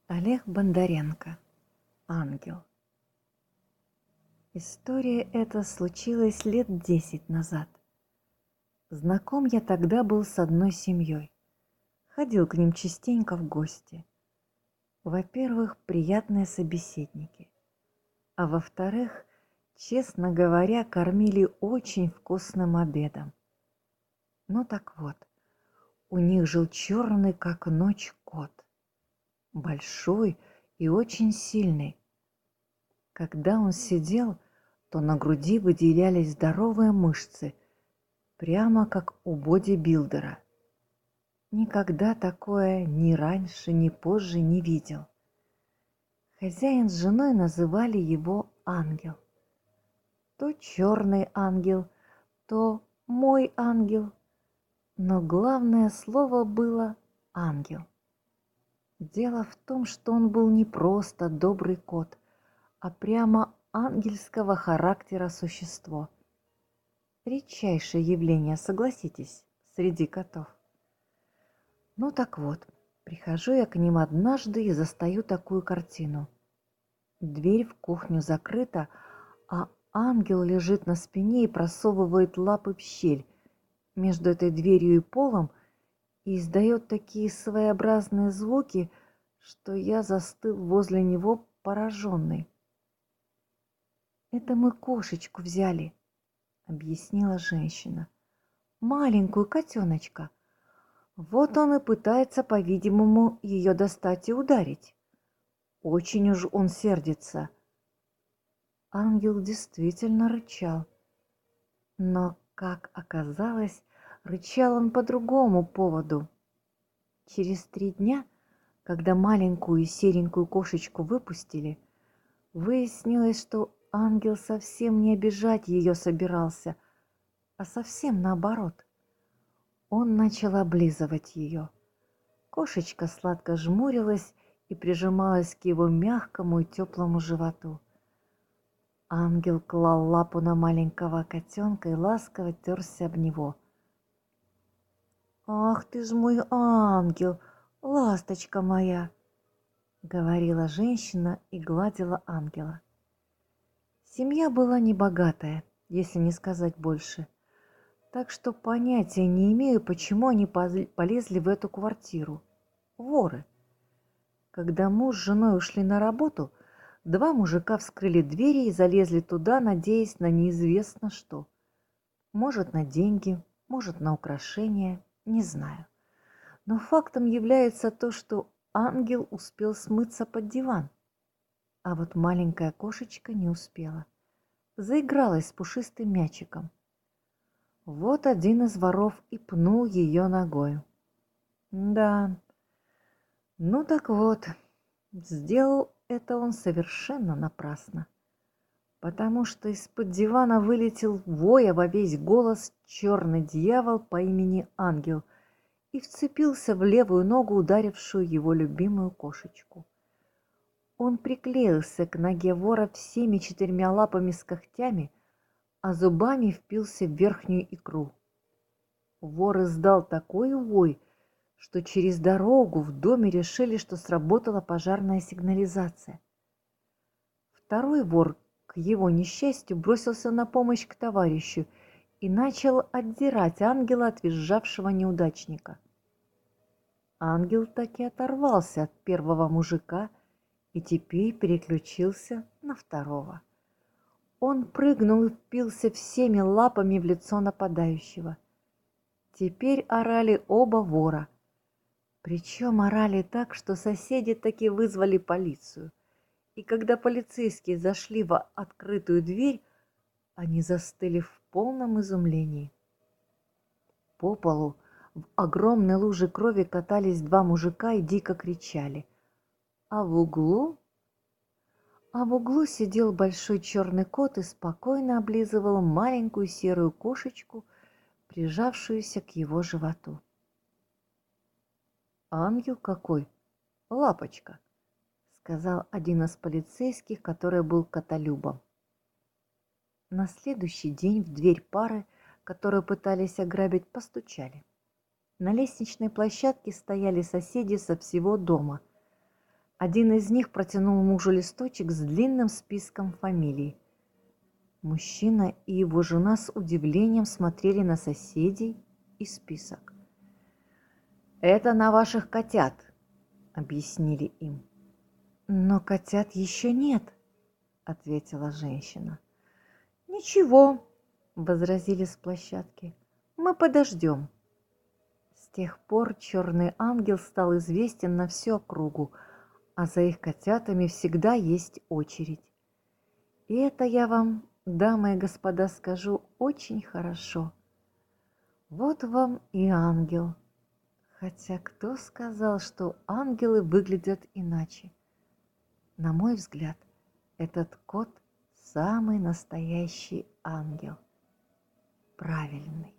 Олег Бондаренко. Ангел. История эта случилась лет 10 назад. Знаком я тогда был с одной семьей. Ходил к ним частенько в гости. Во-первых, приятные собеседники. А во-вторых, честно говоря, кормили очень вкусным обедом. Ну так вот, у них жил черный, как ночь, кот. Большой и очень сильный. Когда он сидел, то на груди выделялись здоровые мышцы, прямо как у бодибилдера. Никогда такое ни раньше, ни позже не видел. Хозяин с женой называли его ангел. То черный ангел, то мой ангел, но главное слово было ангел. Дело в том, что он был не просто добрый кот, а прямо ангельского характера существо. Редчайшее явление, согласитесь, среди котов. Ну так вот, прихожу я к ним однажды и застаю такую картину. Дверь в кухню закрыта, а ангел лежит на спине и просовывает лапы в щель между этой дверью и полом и издает такие своеобразные звуки, что я застыл возле него пораженный. «Это мы кошечку взяли», — объяснила женщина. «Маленькую котеночка. Вот он и пытается, по-видимому, ее достать и ударить. Очень уж он сердится». Ангел действительно рычал. Но, как оказалось, рычал он по другому поводу. Через 3 дня, когда маленькую серенькую кошечку выпустили, выяснилось, что ангел совсем не обижать ее собирался, а совсем наоборот. Он начал облизывать ее. Кошечка сладко жмурилась и прижималась к его мягкому и теплому животу. Ангел клал лапу на маленького котенка и ласково терся об него. «Ах ты ж мой ангел, ласточка моя!» — говорила женщина и гладила ангела. Семья была небогатая, если не сказать больше, так что понятия не имею, почему они полезли в эту квартиру. Воры. Когда муж с женой ушли на работу, 2 мужика вскрыли двери и залезли туда, надеясь на неизвестно что. Может, на деньги, может, на украшения, не знаю. Но фактом является то, что ангел успел смыться под диван, а вот маленькая кошечка не успела. Заигралась с пушистым мячиком. Вот один из воров и пнул ее ногою. Да, ну так вот, сделал это он совершенно напрасно, потому что из-под дивана вылетел, воя во весь голос, черный дьявол по имени Ангел и вцепился в левую ногу, ударившую его любимую кошечку. Он приклеился к ноге вора всеми 4 лапами с когтями, а зубами впился в верхнюю икру. Вор издал такой вой, что через дорогу в доме решили, что сработала пожарная сигнализация. Второй вор, к его несчастью, бросился на помощь к товарищу и начал отдирать ангела от визжавшего неудачника. Ангел таки оторвался от первого мужика и теперь переключился на второго. Он прыгнул и впился всеми лапами в лицо нападающего. Теперь орали оба вора. Причем орали так, что соседи таки вызвали полицию. И когда полицейские зашли в открытую дверь, они застыли в полном изумлении. По полу в огромной луже крови катались 2 мужика и дико кричали. А в углу сидел большой черный кот и спокойно облизывал маленькую серую кошечку, прижавшуюся к его животу. «Ангел какой! Лапочка!» — сказал один из полицейских, который был котолюбом. На следующий день в дверь пары, которую пытались ограбить, постучали. На лестничной площадке стояли соседи со всего дома. Один из них протянул мужу листочек с длинным списком фамилий. Мужчина и его жена с удивлением смотрели на соседей и список. «Это на ваших котят», — объяснили им. «Но котят еще нет», — ответила женщина. «Ничего», — возразили с площадки, — «мы подождем». С тех пор черный ангел стал известен на всю округу, а за их котятами всегда есть очередь. И это я вам, дамы и господа, скажу очень хорошо. Вот вам и ангел. Хотя кто сказал, что ангелы выглядят иначе? На мой взгляд, этот кот самый настоящий ангел. Правильный.